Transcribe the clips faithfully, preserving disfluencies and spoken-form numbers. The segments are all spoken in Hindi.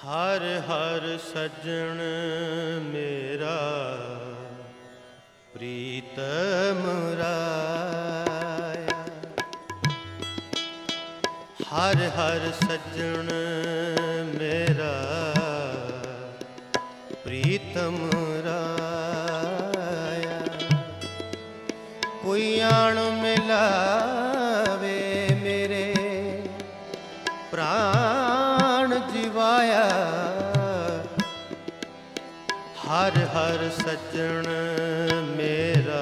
हर हर सज्जन मेरा प्रीतम राया। हर हर सज्जन मेरा प्रीतम राया। कोई आण मिलावे मेरे प्राण जीवाया। हर हर सज्जन मेरा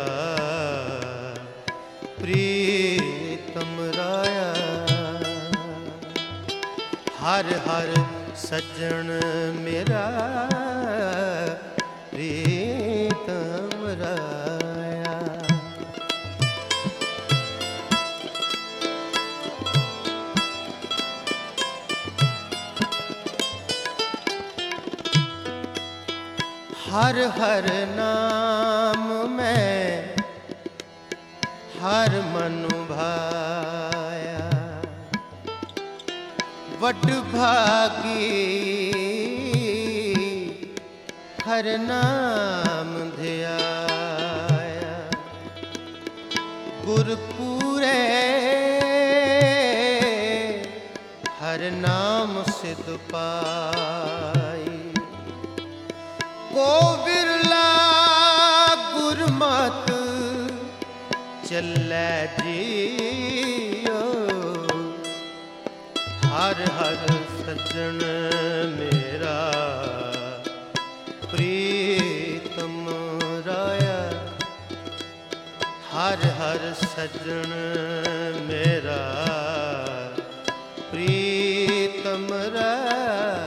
प्रीतम राया। हर हर सज्जन मेरा प्रीतम राया। हर हर नाम में हर मनु भाया। वड भागी हर नाम ध्याया। गुरपुरे हर नाम सिद्ध पाई। को बिरला गुरमत चलै जियो। हर हर सज्जन मेरा प्रीतम राया। हर हर सज्जन मेरा प्रीतम राया।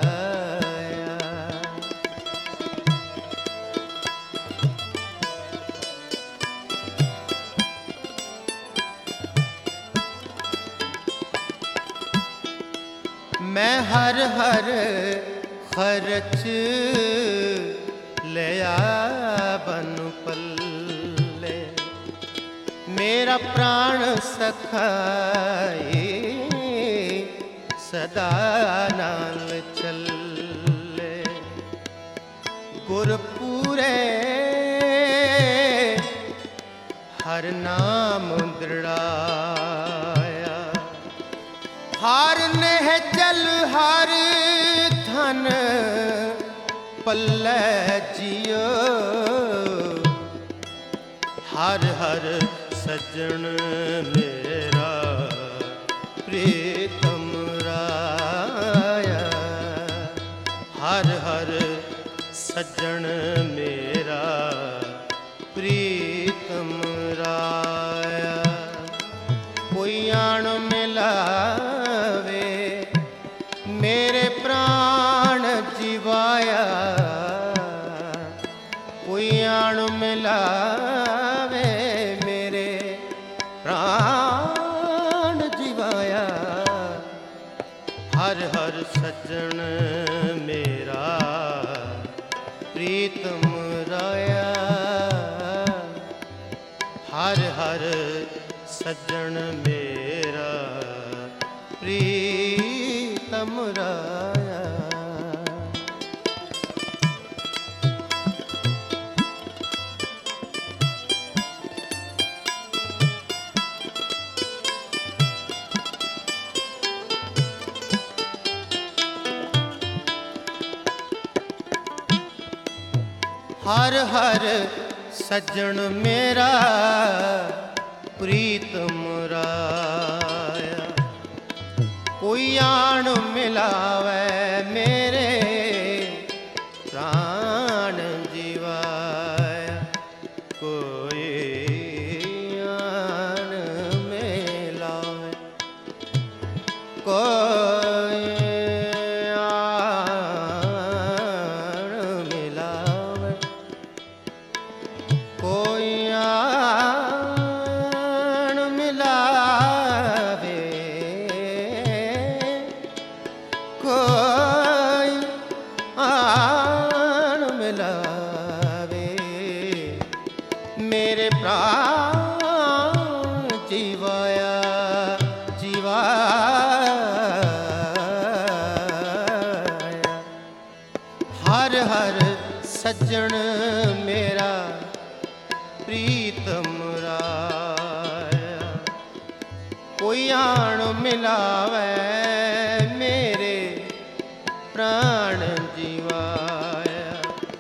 मैं हर हर खर्च लिया बन पल्ले। मेरा प्राण सखाई सदा नाल चले। गुरपुरे हर नाम दृढ़ाया। हर नेह जल हर धन पल्ले जियो। हर हर सज्जन मेरा प्रीतम राया। हर हर सज्जन मेरा प्रीतम राया। कोई आण मिलावे मेरे प्राण जीवाया। कोई आण मिलावे मेरे प्राण जीवाया। हर हर सज्जन मेरा प्रीतम राया। हर हर सज्जन मेरा प्रीतम राया। हर हर सज्जन मेरा प्रीतम राया। कोई आण मिलावे मेरे प्राण जीवाया। कोई आण मिलावे कोई आण मिलावे। कोई आण मिलावे कोई आण मिलावे। मेरे प्राण जीवाया जीवाया। सज्जन मेरा प्रीतम राया। कोई आण मिलावे मेरे प्राण जीवाया।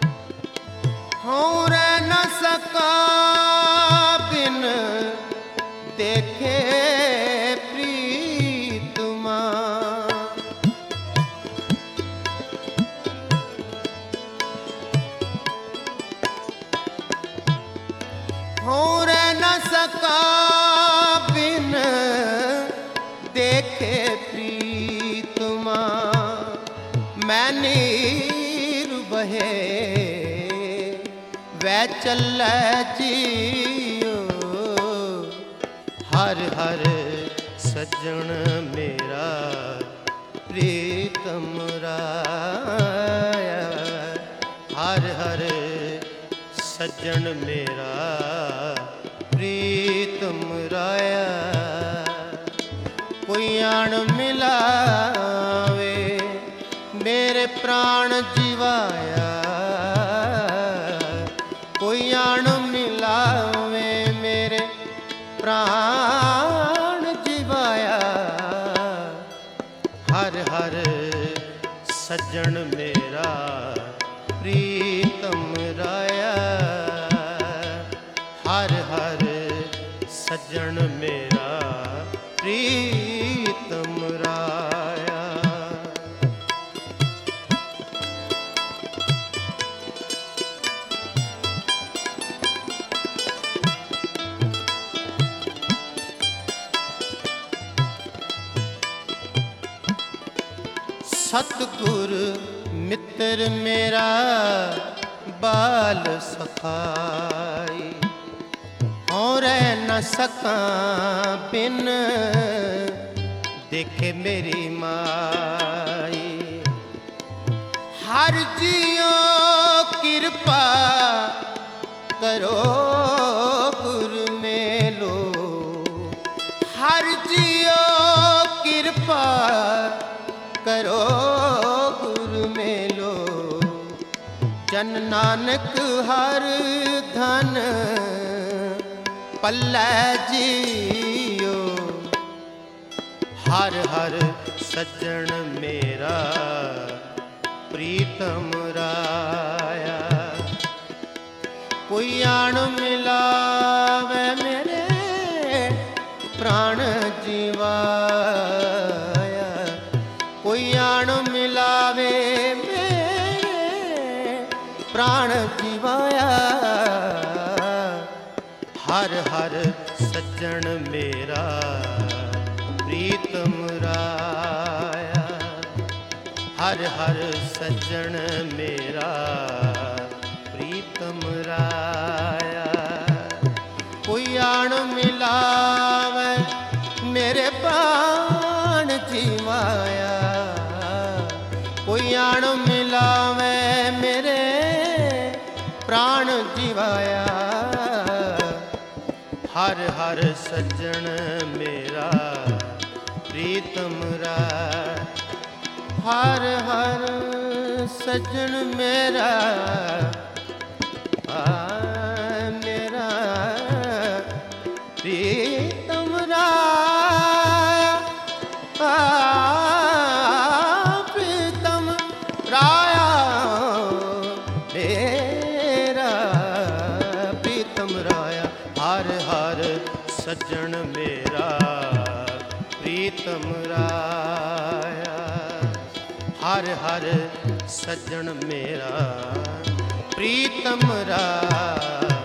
हूँ रह न सका बिन देखे प्रीतमा। हूँ रह न सका बिन देखे प्रीतमा। मैं नीर बहे वै चलै जियो। हर हर सज्जन मेरा प्रीतम राया। हर हर सज्जन मेरा प्रीतम राया। कोई आण मिलावे मेरे प्राण जीवाया। कोई आण मिलावे मेरे प्राण जीवाया। हर हर सज्जन मेरा प्रीतम राया। हर हर सज्जन मेरा प्रीतम राया। सतगुर मित्र मेरा बाल सखाई। और न सका बिन देखे मेरी माई। हर जियो कृपा करो गुरु मेलो। हर जियो कृपा करो गुरु मेलो। जन नानक हर धन पल्लै जियो। हर हर सज्जन मेरा प्रीतम राया। कोई आण मिलावे मेरे प्राण जीवाया। कोई आण मिलावे मेरे प्राण जीवाया। हर हर सज्जन मेरा प्रीतम राया। हर हर सज्जन मेरा प्रीतम राया। कोई आण मिलावे मेरे प्राण जीवाया। कोई आण मिलावे मेरे प्राण जीवाया। हर हर सज्जन मेरा प्रीतम राया। हर हर सज्जन मेरा आ मेरा प्रीतम राया। आ प्रीतम राया मेरा प्रीतम राया। हर हर सज्जन मेरा प्रीतम राया। हर हर सज्जन मेरा प्रीतम राया।